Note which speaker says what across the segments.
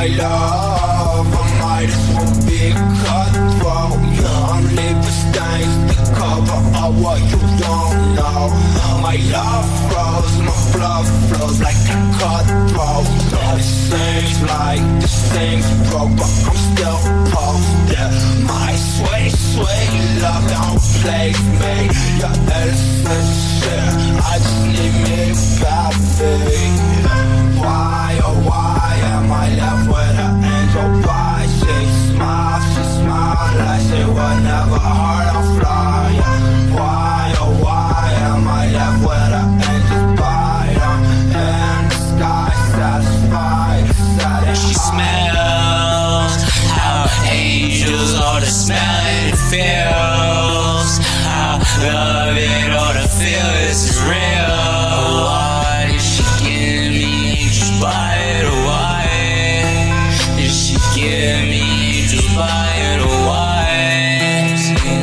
Speaker 1: love, I might as well be cutthroat. Yeah, I'm leaving stains to cover all what you don't know. My love grows, my blood flows like a cutthroat. It seems like this thing's broke, but I'm still posted. My sweet, sweet love don't plague me. Your innocent shit, I just need me baby. Why, oh why am I left with an angel pie? She smiles like she would never hurt a fly. Why, oh why am I left with an angel pie? I'm in the sky, satisfied.
Speaker 2: She smells how angels ought to smell it feels. How love it ought to feel it's real. Why did she give me angels by the white? Did she give me angels by the white?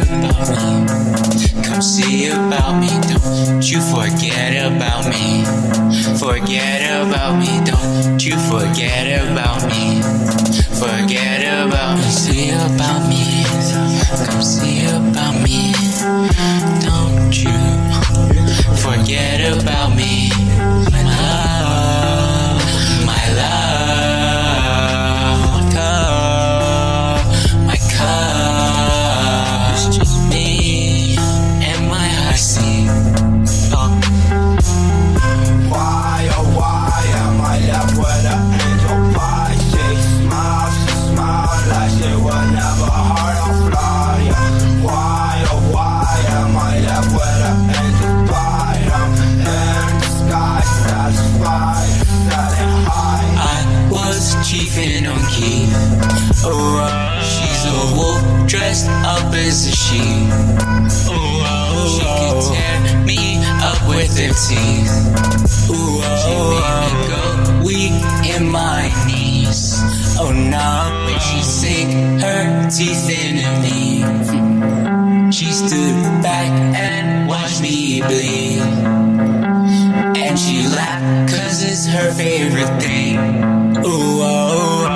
Speaker 2: Come see about me, don't you forget about me. Forget about me, don't you forget about me. Forget about me, see about me. Come see about me, don't you forget about me. My love, my love, my cup. It's just me and my heart sing.
Speaker 1: Why, oh why am I left with an angel pie? She smiles like she would never hurt a fly. Why, oh why am I left with an angel pie? I'm in the sky, satisfied, setting high.
Speaker 2: I was chiefin' on Keith. Oh, she's a wolf dressed up as a sheep. She could tear me up with her teeth. She made me go weak in my knees. Oh no, when she sink her teeth into me. She stood back and watched me bleed. And she laughed 'cause it's her favorite thing. Ooh, oh, oh.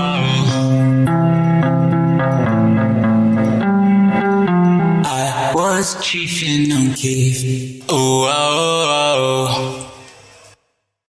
Speaker 2: I was chiefin' on Keith. Ooh, oh, oh.